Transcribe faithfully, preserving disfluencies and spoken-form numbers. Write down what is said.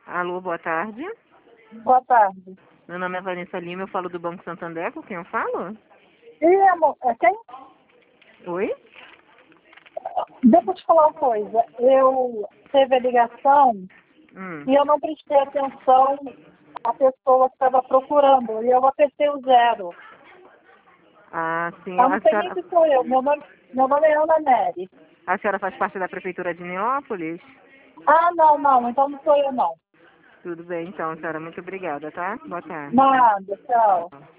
Alô, boa tarde. Boa tarde. Meu nome é Vanessa Lima, eu falo do Banco Santander, com quem eu falo? E, amor, é quem? Oi? Deixa eu te falar uma coisa. Eu teve a ligação Hum. e eu não prestei atenção à pessoa que estava procurando. E eu apertei o zero. Ah, sim. Eu não A sei nem senhora, se sou eu. Meu nome, meu nome é Ana Nery. a senhora faz parte da Prefeitura de Neópolis? Ah, não, não. Então não sou eu, não. Tudo bem, então, senhora. Muito obrigada, tá? Boa tarde. Nada, tchau.